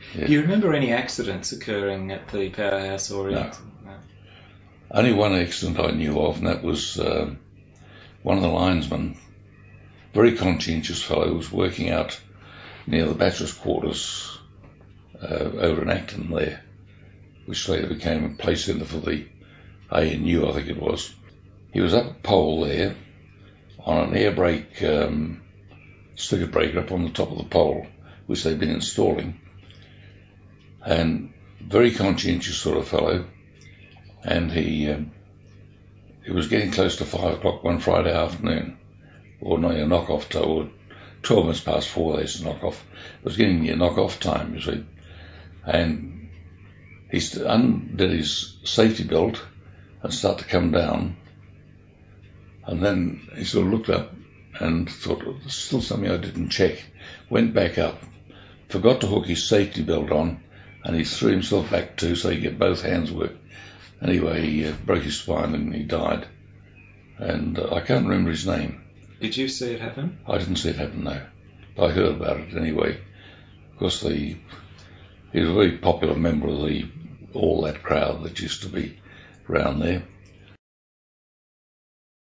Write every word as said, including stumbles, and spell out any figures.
Yeah. Do you remember any accidents occurring at the powerhouse or No. no. Only one accident I knew of, and that was uh, one of the linesmen, very conscientious fellow, was working out near the Bachelors' quarters uh, over in Acton there, which later became a play centre for the A N U, I think it was. He was up a pole there on an air brake um, circuit breaker up on the top of the pole, which they'd been installing, and very conscientious sort of fellow. And he um, it was getting close to five o'clock one Friday afternoon, or no, a knock-off, to, or twelve minutes past four, there's a knock-off. It was getting near knock-off time, you see. And he undid his safety belt and started to come down. And then he sort of looked up and thought, oh, there's still something I didn't check. Went back up, forgot to hook his safety belt on, and he threw himself back too, so he could get both hands work. Anyway, he uh, broke his spine and he died. And uh, I can't remember his name. Did you see it happen? I didn't see it happen, no. I heard about it anyway. Of course, the, he was a very popular member of the all that crowd that used to be around there.